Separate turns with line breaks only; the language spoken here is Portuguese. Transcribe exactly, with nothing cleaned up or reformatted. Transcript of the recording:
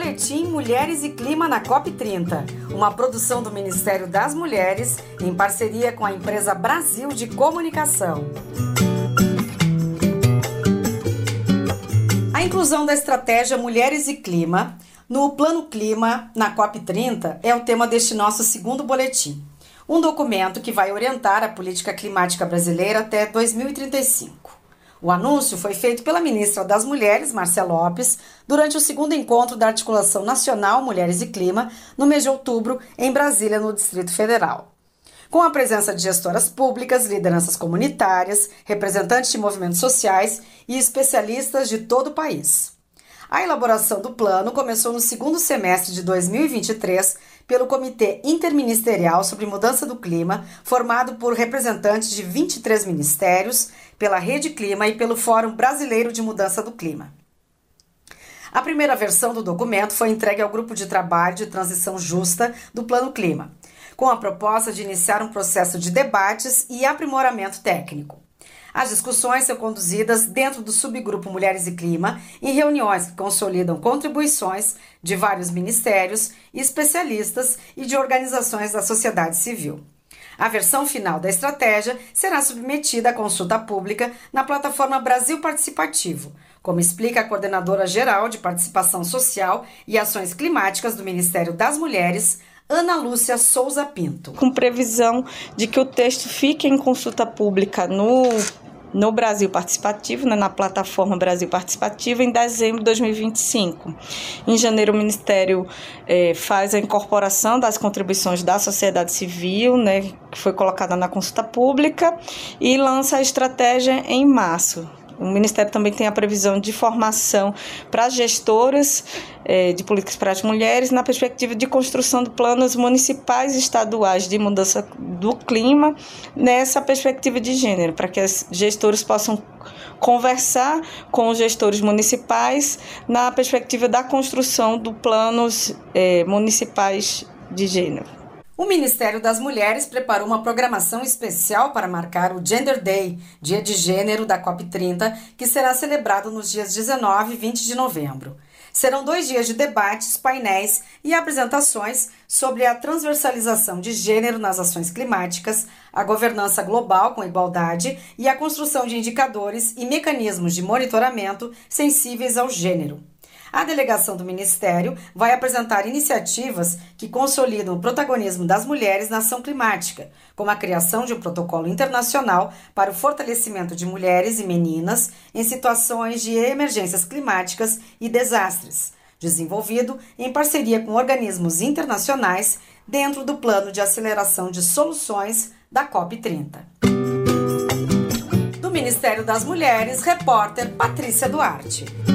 Boletim Mulheres e Clima na COP trinta, uma produção do Ministério das Mulheres em parceria com a empresa Brasil de Comunicação. A inclusão da estratégia Mulheres e Clima no Plano Clima na COP trinta é o tema deste nosso segundo boletim, um documento que vai orientar a política climática brasileira até dois mil e trinta e cinco. O anúncio foi feito pela ministra das Mulheres, Marcia Lopes, durante o segundo encontro da Articulação Nacional Mulheres e Clima, no mês de outubro, em Brasília, no Distrito Federal. Com a presença de gestoras públicas, lideranças comunitárias, representantes de movimentos sociais e especialistas de todo o país. A elaboração do plano começou no segundo semestre de dois mil e vinte e três pelo Comitê Interministerial sobre Mudança do Clima, formado por representantes de vinte e três ministérios, pela Rede Clima e pelo Fórum Brasileiro de Mudança do Clima. A primeira versão do documento foi entregue ao Grupo de Trabalho de Transição Justa do Plano Clima, com a proposta de iniciar um processo de debates e aprimoramento técnico. As discussões são conduzidas dentro do subgrupo Mulheres e Clima, em reuniões que consolidam contribuições de vários ministérios, especialistas e de organizações da sociedade civil. A versão final da estratégia será submetida à consulta pública na plataforma Brasil Participativo, como explica a coordenadora geral de Participação Social e Ações Climáticas do Ministério das Mulheres, Ana Lúcia Souza Pinto.
Com previsão de que o texto fique em consulta pública no, no Brasil Participativo, né, na plataforma Brasil Participativo, em dezembro de dois mil e vinte e cinco. Em janeiro, o Ministério eh, faz a incorporação das contribuições da sociedade civil, né, que foi colocada na consulta pública, e lança a estratégia em março. O Ministério também tem a previsão de formação para gestoras eh, de políticas para as mulheres na perspectiva de construção de planos municipais e estaduais de mudança do clima nessa perspectiva de gênero, para que as gestoras possam conversar com os gestores municipais na perspectiva da construção de planos eh, municipais de gênero.
O Ministério das Mulheres preparou uma programação especial para marcar o Gender Day, Dia de Gênero da COP trinta, que será celebrado nos dias dezenove e vinte de novembro. Serão dois dias de debates, painéis e apresentações sobre a transversalização de gênero nas ações climáticas, a governança global com igualdade e a construção de indicadores e mecanismos de monitoramento sensíveis ao gênero. A delegação do Ministério vai apresentar iniciativas que consolidam o protagonismo das mulheres na ação climática, como a criação de um protocolo internacional para o fortalecimento de mulheres e meninas em situações de emergências climáticas e desastres, desenvolvido em parceria com organismos internacionais dentro do Plano de Aceleração de Soluções da COP trinta. Do Ministério das Mulheres, repórter Patrícia Duarte.